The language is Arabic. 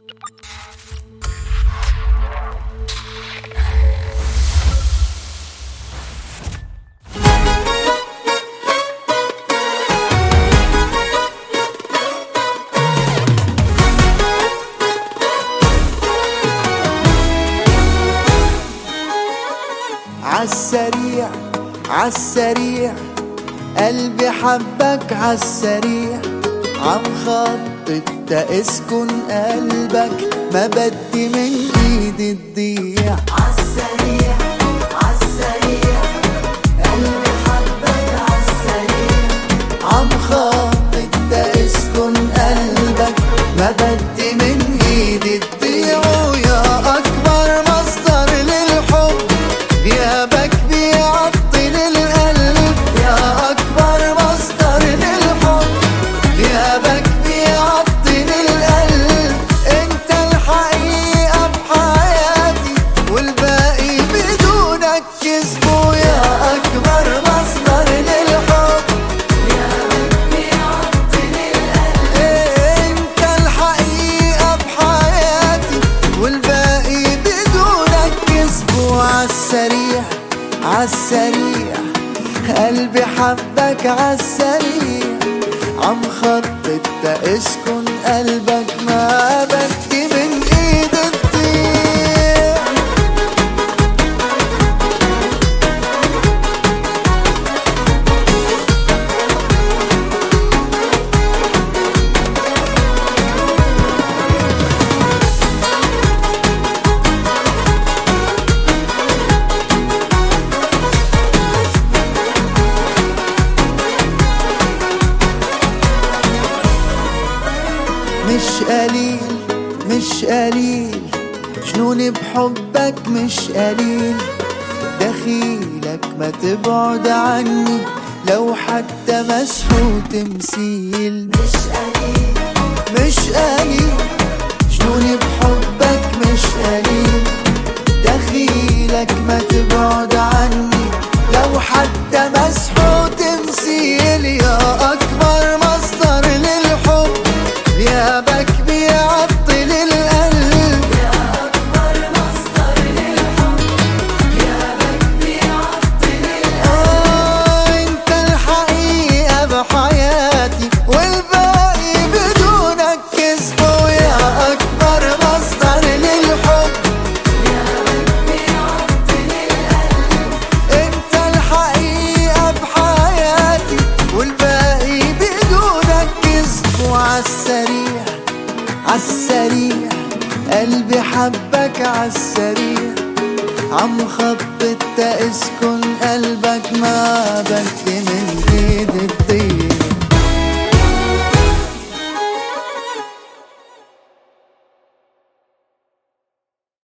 عالسريع عالسريع قلبي حبك عالسريع، عم خطط اسكن قلبك ما بدي من ايدي تضيع. عالسريع عالسريع قلبي حبك عالسريع، عم خطط اسكن قلبك ما بدي من ايدي تضيع. ويا اكبر مصدر للحب غيابك بيعطل القلب، يا اكبر مصدر للحب غيابك بيعطل القلب. انت الحقيقة بحياتي والباقي بدونك كذب، يا اكبر مصدر للحب غيابك بيعطل القلب. انت الحقيقة بحياتي والباقي بدونك كذب. عالسريع عالسريع قلبي حبك عالسريع، عم خطط اسكن قلبك ما بدي من ايدي تضيع. مش قليل مش قليل جنوني بحبك مش قليل، دخيلك ما تبعد عني لو حتى مسحو تمثيل. مش قليل مش قليل جنوني بحبك مش قليل، دخيلك ما تبعد عني لو حتى مسحو تمثيل. يا أكبر مصدر للحب غيابك بيعطل القلب، يا أكبر مصدر للحب غيابك بيعطل القلب. انت الحقيقة بحياتي والباقي بدونك كذب، يا أكبر مصدر للحب غيابك بيعطل القلب. انت الحقيقة بحياتي والباقي بدونك كذب. وعالسريع عالسريع قلبي حبك عالسريع، عم خطط اسكن قلبك ما بدي